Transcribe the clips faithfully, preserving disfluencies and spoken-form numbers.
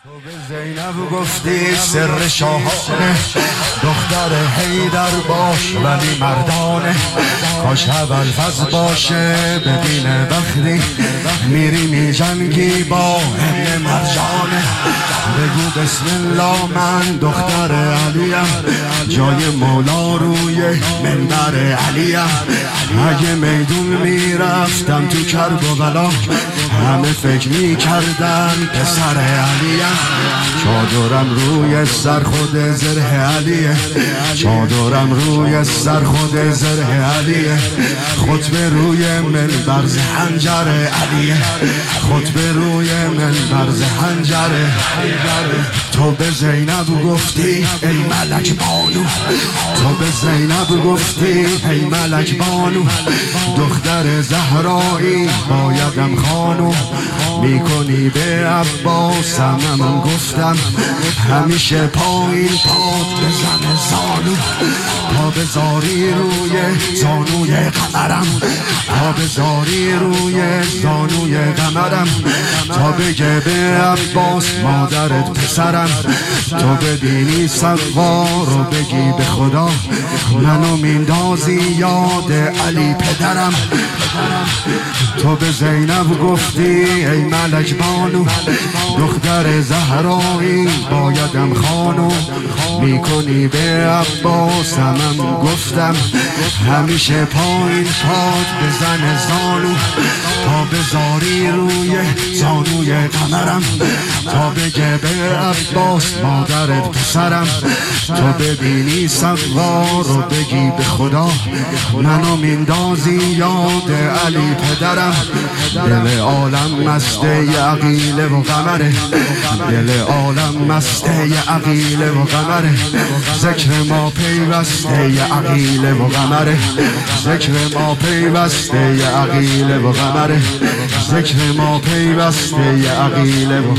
تو به زینب گفتی سر شاهانه، دختر حیدر باش ولی مردانه. کاش ابوالفضل باشه ببین وقتی میری می جنگی با ابن مرجانه. بگو بسم الله من دختر علیم، جای مولا روی منبر علیم. اگه میدون میرفتم تو کرب و بلا، همه فکر میکردن پسر علیم. چادرم روی سر خود زره علیه، چادرم روی سر خود زره علیه. خطبه روی منبر ز حنجر علیه، خطبه روی منبر ز حنجر. تو به زینب گفتی ای ملک بانو، تو به زینب گفتی ای ملک بانو. دختر زهرایی بایدم خانو، میکنی به عباسم. من گفتم همیشه پایین پاد بزن زانو. تا بذاری روی زانوی قمرم، تا بذاری روی زانوی قمرم. تا بگه به عباس مادرت پسرم، تو ببینی سقوا رو بگی به خدا منو میندازی یاد علی پدرم. تو به زینب گفتی ای ملک بانو، دختر زهرایی بایدم خانو. میکنی به عباسم. من گفتم همیشه پایین پاد بزن زانو. تا بذاری روی زانوی قمرم، تا بگه به عباس مادرت پسرم. تو ببینی سقوا رو بگی به خدا منو میندازی یاد علی پدرم. دل عالم مسته عقیله و قمره، دل عالم مسته عقیله و قمره. ذکر ما پیوسته عقیله و قمره، ذکر ما پیوسته عقیله و قمره. ذکر ما پیوسته عقیله و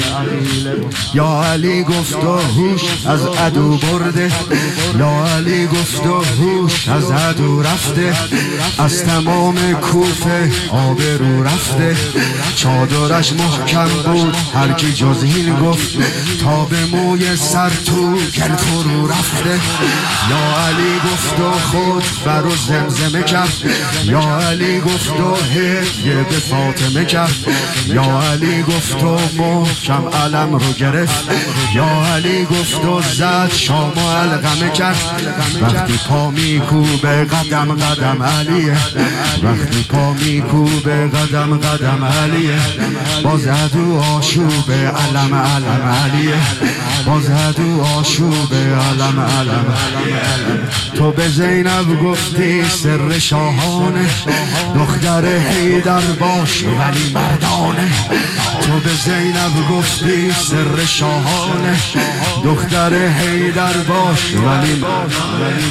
یا علی گفت و هوش از عدو برده، یا علی گفت و هوش از عدو رفته. از تمام کوفه آبرو رفته، چادرش محکم بود هر کی جز این گفت. تا به موی سر تو گل فرو رفته. یا علی گفت و خود بر و زمزمه کرد، یا علی گفت و هدیه به فاطمه کرد. یا علی گفت و محکم علم رو گرفت، یا علی گفت و زد شام و علقمه کرد. وقتی پا میکوبه قدم قدم علیه، وقتی پا میکوبه قدم قدم علیه. باز عدو آشوب علم علم علیه، باز عدو آشوب علم علم. تو به زینب گفتی سر شاهانه، دختر حیدر باش ولی مردانه. تو به زینب گفتی سر شاهانه، دختر حیدر باش ولی مردانه.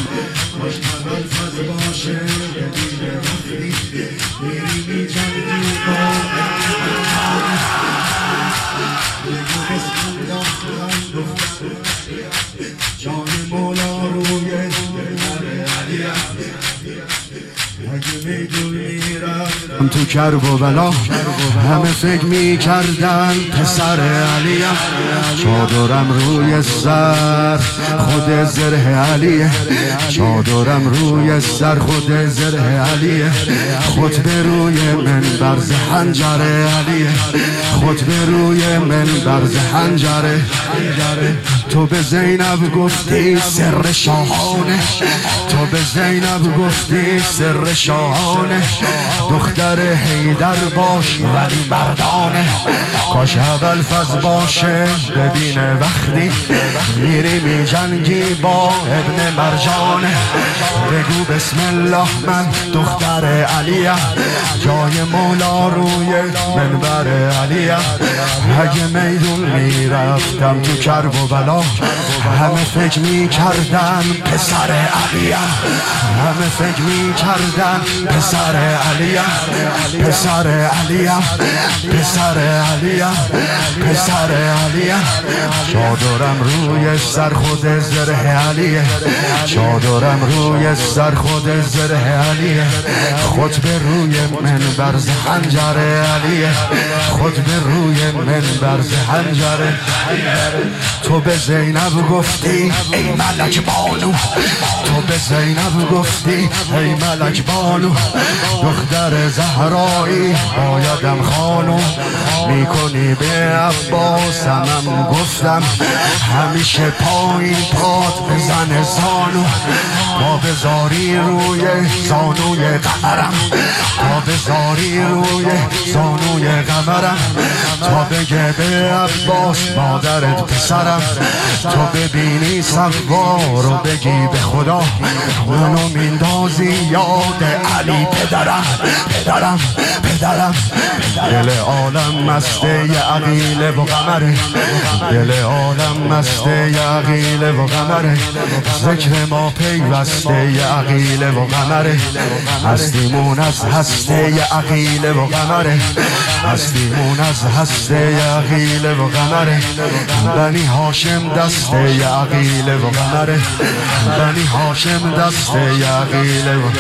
جان مولا روی من تو کرب و بلا، همه فکر می کردن پسر علیم. چادرم روی سر خود زره علیه، چادرم روی سر خود زره علیه. خطبه روی منبر ز حنجر علیه، خطبه روی منبر ز حنجر. تو به زینب گفتی سر شاهانه، تو به زینب گفتی سر شاهانه. دختر حیدر باش ولی مردانه. کاش ابوالفضل باشه ببینه وقتی میری می جنگی با ابن مرجانه. بگو بسم الله من دختر علیم، جای مولا روی منبر علیم. اگه میدون میرفتم تو کرب و بلا، همه فکر میکردن پسر علیم، همه فکر میکردن پسر علیم. پسر علیم پسر علیم پسر علیم چادرم روی سر خود زره علیه چادرم روی سر خود زره علیه خطبه روی منبر ز حنجر علیه خطبه روی منبر ز حنجر تو به زینب گفتی ای ملک بانو تو به زینب گفتی ای ملک بانو دختر زهرایی بایدم خانو میکنی به عباسم گفتم همیشه پایین پات بزن زانو تا بذاری روی زانوی قمرم تا بذاری روی زانوی قمرم تا بگه به عباس مادرت پسرم تو ببینی سوار و بگی به خدا منو میندازی یاد علی پدرم پدرم پدرم دل عالم مسته عقیله و قمره دل عالم مسته عقیله و قمره ذکر ما پیوسته عقیله و قمره هستیمون از هسته عقیله و قمره هستیمون از هسته عقیله و قمره بنی هاشم دسته عقیله و قمره بنی هاشم دسته عقیله و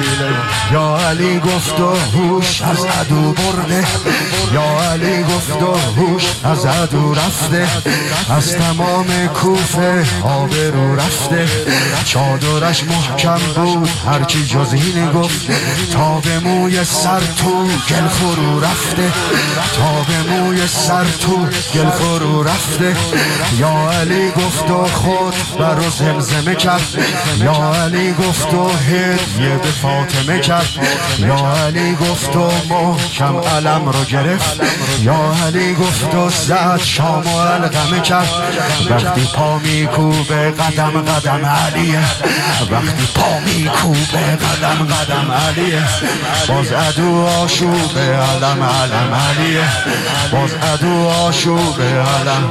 یا علی گفت و هوش از عدو برده یا علی گفت و هوش از عدو رفته از تمام کوفه آبرو رفته چادرش محکم بود هرچی جز این گفت تا به موی سر تو گل فرو رفته تا به موی سر تو گل فرو رفته یا علی گفت و خود برو زمزمه کرد یا علی گفت و هدیه به فاطمه کرد یا علی گفت و محکم علم رو گرفت یا علی گفت و زد شام و علقمه کرد وقتی پا میکوبه قدم قدم علیه وقتی پا میکوبه قدم قدم علیه باز عدو آشوب علم علم علیه باز عدو آشوب علم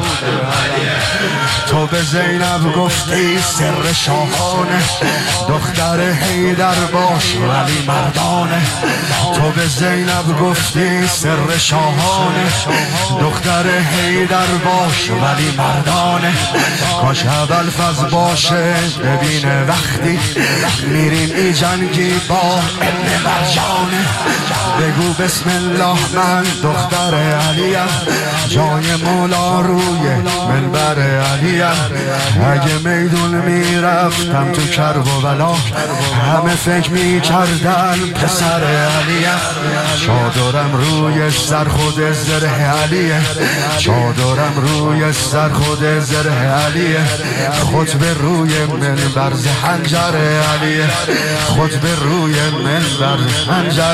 تو به زینب گفتی سر شاهانه دختر حیدر باش ولی مردانه تو به زینب گفتی سر شاهانه دختر حیدر باش ولی مردانه کاش ابوالفضل باشه ببینه وقتی میریم ای جنگی با ابن مرجانه بگو بسم الله من دختر علیم جای مولا روی منبر علیم اگه میدون میرفتم تو کرب و بلا همه فکر میکردن پسر علیم چادرم روی سر خود زره علیه چادرم روی سر خود زره علیه خطبه روی منبر ز حنجر علیه خطبه روی منبر حنجر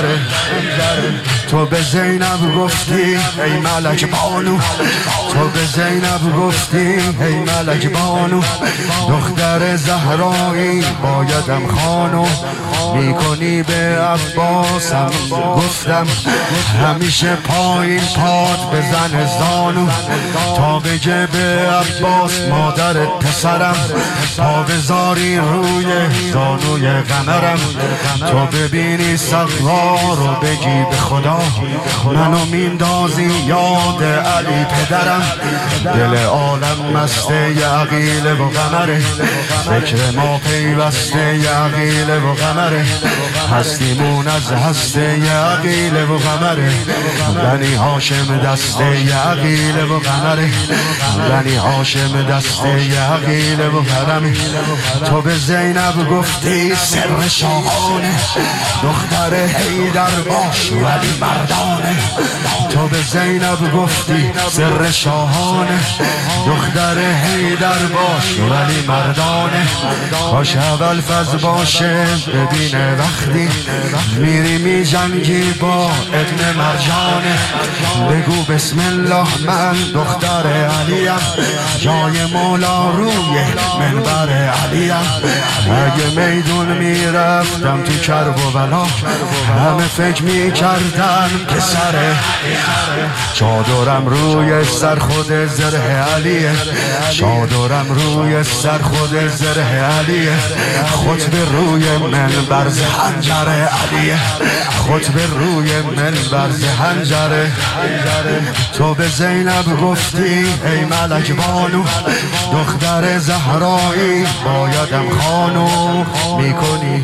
تو به زینب گفتی ای ملک بانو تو به زینب گفتی ای ملک بانو دختر زهرایی بایدم خانو میکنی به عباسم گفتم همیشه پایین پاد بزن زانو تا بگه به عباس مادرت پسرم تا بذاری روی زانوی قمرم تو ببینی سوار و بگی به خدا منو میندازی یاد علی پدرم دل عالم مسته عقیله و قمره ذکر ما پیوسته عقیله و قمره هستیمون از هسته عقیله و قمره بنی هاشم دسته عقیله و قمره بنی هاشم دسته عقیله و قمره تو به زینب گفتی سر شاهانه دختر حیدر باش ولی مردانه تو به زینب گفتی سر شاهانه دختر حیدر باش ولی مردانه کاش ابوالفضل باشه ببینه وقتی میری می جنگی با ابن مرجانه بگو بسم الله من دختر علیم جای مولا روی منبر علیم اگه میدون میرفتم تو کرب و بلا همه فکر میکردن من پسره، چادرم روی سر خود زره علیه، چادرم روی سر خود زره علیه، خطب روی منبر ز حنجره علیه، خطب روی منبر ز حنجره. تو به زینب گفتی ای ملک بانو، دختر زهرایی بایدم خانو میکنی.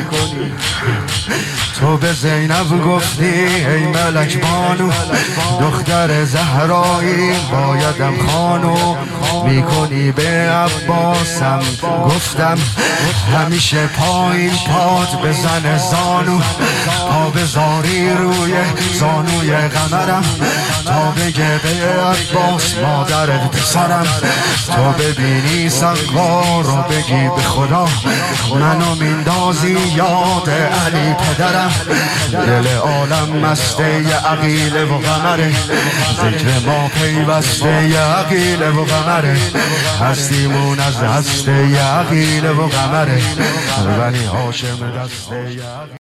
تو به زینب گفتی ای ملک بانو، دختر زهرایی بایدم خانو میکنی. به عباسم گفتم همیشه پایین پاد بزن زانو، تا بذاری روی زانوی قمرم، تا بگه به عباس مادرت پسرم، تا ببینی سقا رو بگی به خدا منو میندازی یاد علی پدرم. دل عالم مسته عقیله و قمره، ذکر ما پیوسته عقیله و قمره، هستیمون از هسته عقیله و قمره، بنی هاشم دسته